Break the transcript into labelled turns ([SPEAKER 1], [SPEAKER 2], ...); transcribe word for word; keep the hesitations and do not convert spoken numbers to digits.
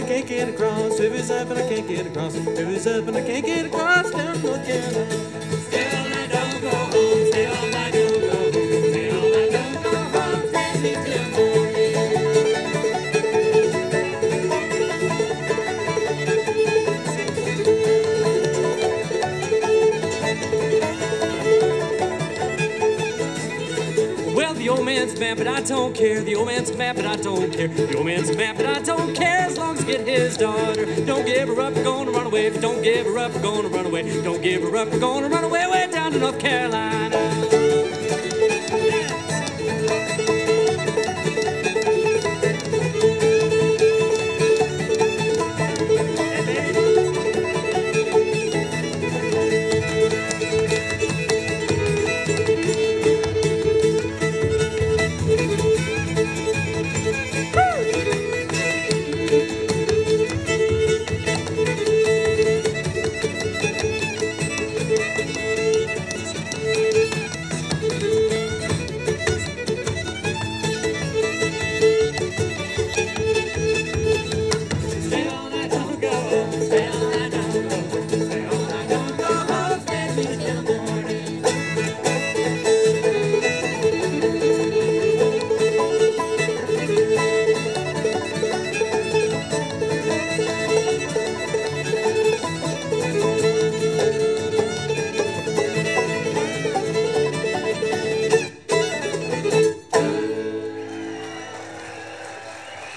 [SPEAKER 1] I can't get across. If it's up and I can't get across. If it's up and I can't get across down North Carolina. Stay all night, don't go home. Stay all night, don't go home. Stay all night, don't go home. Stay me till morning. Well, the old man's mad, but I don't care. The old man's mad, but I don't care. The old man's mad, but I don't care as long as I get his daughter. Don't give her up, we're gonna run away. If you don't give her up, we're gonna run away. Don't give her up, we're gonna run away way down to North Carolina.